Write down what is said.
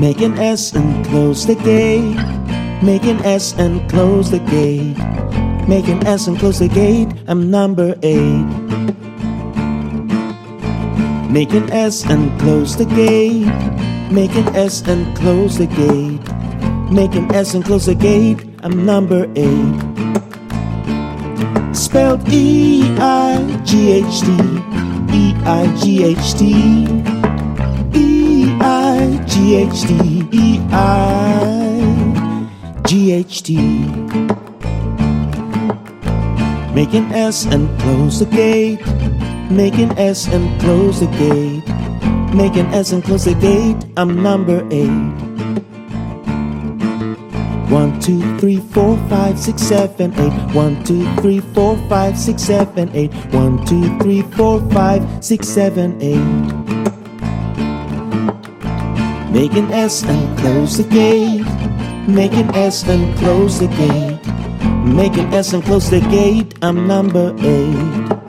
Make an S and close the gate. Make an S and close the gate. Make an S and close the gate. I'm number 8. Make an S and close the gate. Make an S and close the gate. Make an S and close the gate. I'm number 8. Spelled E-I-G-H-T. E-I-G-H-T. E-I-G-H-T. E-I-G-H-T. Make an S and close the gate. Make an S and close the gate. Make an S and close the gate. I'm number 8. 1, 2, 3, 4, 5, 6, 7, 8. 1, 2, 3, 4, 5, 6, 7, 8. 1, 2, 3, 4, 5, 6, 7, 8. Make an S and close the gate. Make an S and close the gate. Make an S and close the gate. I'm number 8.